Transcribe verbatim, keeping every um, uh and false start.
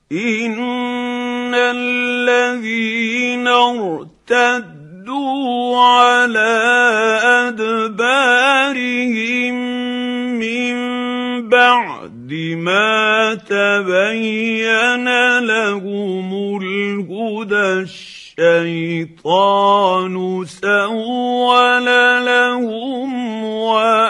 إن الذين ارتدوا على أدبارهم من بعد ما تبين لهم الهدى الشيطان سول لهم